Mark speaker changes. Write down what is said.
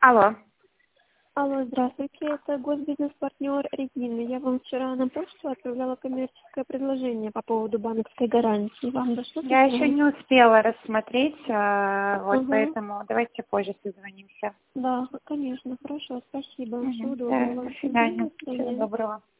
Speaker 1: Алло.
Speaker 2: Алло, здравствуйте, это госбизнес-партнер Регина. Я вам вчера на почту отправляла коммерческое предложение по поводу банковской гарантии. Вам дошло?
Speaker 1: Я еще не успела рассмотреть, поэтому давайте позже созвонимся.
Speaker 2: Да, конечно, хорошо, спасибо. Всего
Speaker 1: Да,
Speaker 2: доброго.
Speaker 1: до свидания.
Speaker 2: До свидания.
Speaker 1: Всего доброго.